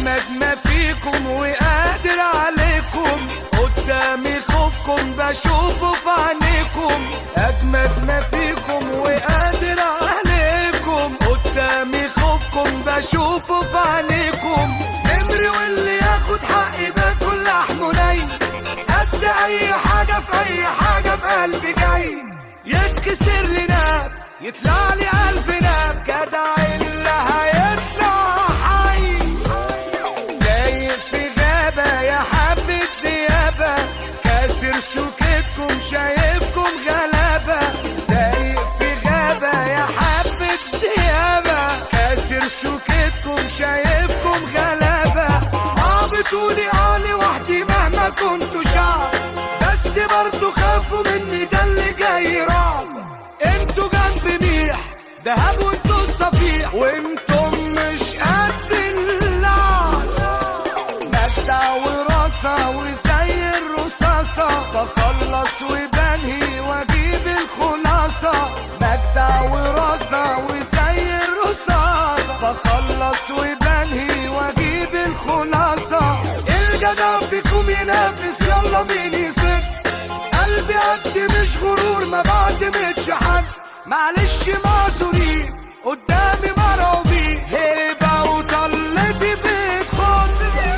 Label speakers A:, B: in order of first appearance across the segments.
A: اجمد ما فيكم وقادر عليكم، قدامي خوفكم بشوفه في عينيكم. اجمد ما فيكم وقادر عليكم، قدامي خوفكم بشوفه في عينيكم. نمري واللي ياخد حقي باكل لحمه ني، قد اي حاجه في اي حاجه في قلبي جاي. يتكسر لي ناب يطلع لي قلب ناب، جدع اللي هيطلع حي. سايق في غابه يا حبة ديابه، كاسر شوكتكم شايفكم غلابه. سايق في غابه يا حبة ديابه، كاسر شوكتكم شايفكم غلابه. بتقولي علي وحدي مهما كنتوا شعب، بس برضو خافوا مني ده اللي جاي رعب. انتوا جنب ميح دهب وانتوا الصفيح، وانتم مش قد اللعب. مجدع وراسة وزي الرصاصة، بخلص وبنهي واجيب الخلاصة. مجدع وراسة وزي الرصاصة، بخلص وبنهي واجيب الخلاصة. الجدع فيكم ينافس يلا مين يصد، قلبي قد مش غرور ما بعتمدش حد. معلش معذورين قدامي مرعوبين، هيبة وطلتي بتخد.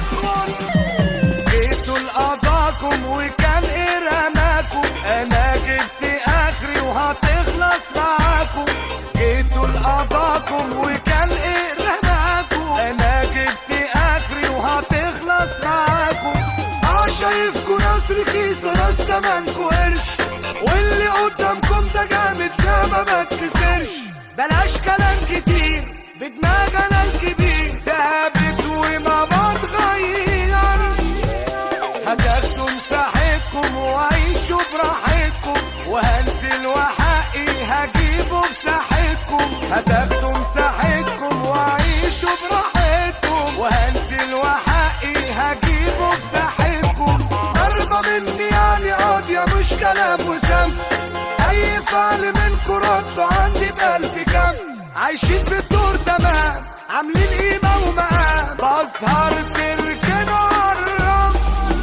A: جيتوا لقضاكم وكان إرماكم، أنا جبت آخري وهتخلص معاكم. جيتوا لقضاكم وكان إرماكم، أنا جبت آخري وهتخلص معاكم. شايفكوا ناس رخيصة ناس تمنكوا قرش، واللي قدامكم ده جامد لا ما بتكسرش. بلاش كلام كتير بدماغ انا الكبير، ثابت وما بتغيرش. هتاخدوا مساحتكم وعيشوا براحتكم، وهنزل وحقي هجيبه بساحتكم. هتاخدوا مساحتكم وعيشوا براحتكم، وهنزل وحقي هجيبه بساحتكم. ضربة مني يعني قاضية مش كلام وسم، أي فعل منكم رد عندي بألف كم. عايشين بالدور تمام عاملين قيمة ومقام، بظهر تركنوا عالرم.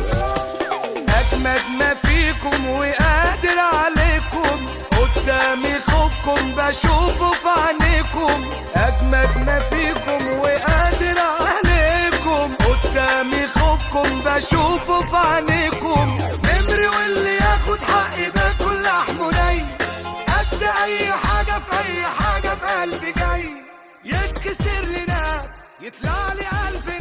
A: أجمد ما فيكم وقادر عليكم، قدامي خوفكم بشوفه في عينيكم. أجمد ما فيكم وقادر عليكم، قدامي خوفكم بشوفه في عينيكم. نمري واللي ياخد حقي باكل لحمه ني، قد اي حاجه في اي حاجه في قلبي جاي. يتكسر لي ناب يطلع لي قلبي